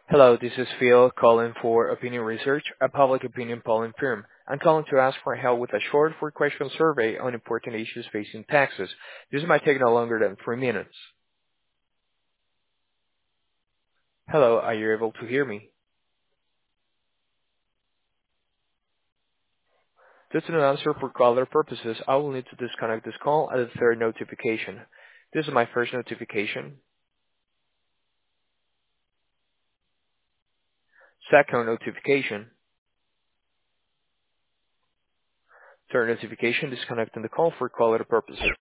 Hello, this is Phil calling for Opinion Research, a public opinion polling firm. I'm calling to ask for help with a short four-question survey on important issues facing Texas. This might take no longer than 3 minutes. Hello, are you able to hear me? Just an answer for caller purposes, I will need to disconnect this call at the third notification. This is my first notification. Second notification. Third notification, disconnecting the call for caller purposes.